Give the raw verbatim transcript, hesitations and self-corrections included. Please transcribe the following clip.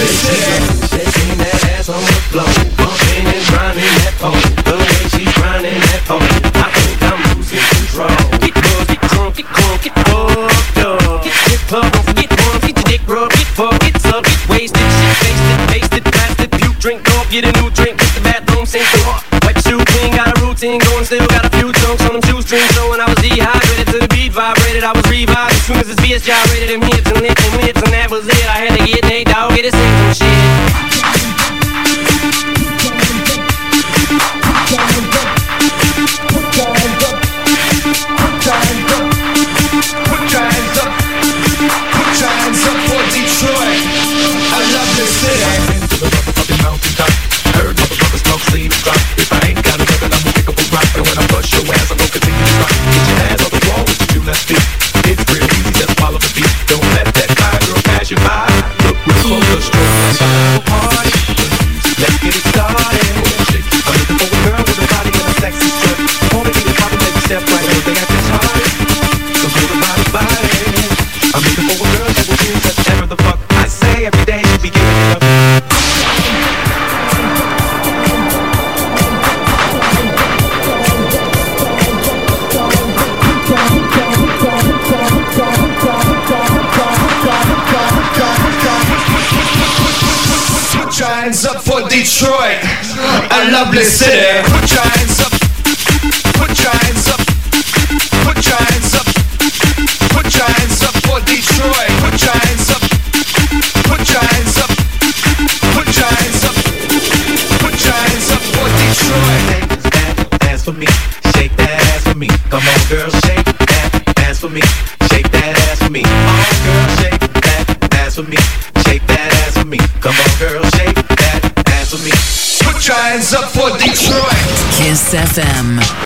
lovely city. Shaking that ass on the floor, bumping and grinding that pole. The way she's grinding that pole, I think I'm losing control. Get buzzed, get drunk, get crunk, get fucked up. Get hip hop, don't forget one, get your dick rubbed, get fucked, get up, get wasted, shit wasted, pasted, blasted, puke, drink off, get a new drink, hit the bathroom, sink the heart. Wipe your shoe clean, got a routine going, still got a few chunks on them shoestrings. So when I was dehydrated to the beat vibrated, I was revived as soon as this V S gyrated them hips and lips and lips, and that was it. I had to get Nate Dogg, get it sing some shit. Up for Detroit, a lovely city. Put your hands up, put your hands up, put your hands up, put your hands up for Detroit. Put your hands up, put your hands up, put your hands up, put your hands up for Detroit. Shake that ass for me, shake that ass for me. Come on, girl, shake that ass for me, shake that ass for me. Oh, girl, shake that ass for me, shake that ass for me. Come on, girl, shake that ass for me. Put your hands up for Detroit. Kiss F M.